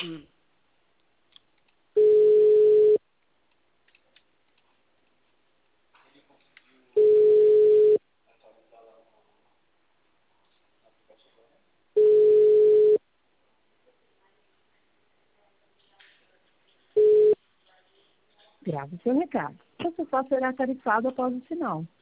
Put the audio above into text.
Hum. Grave seu recado. Você só será tarifado após o sinal.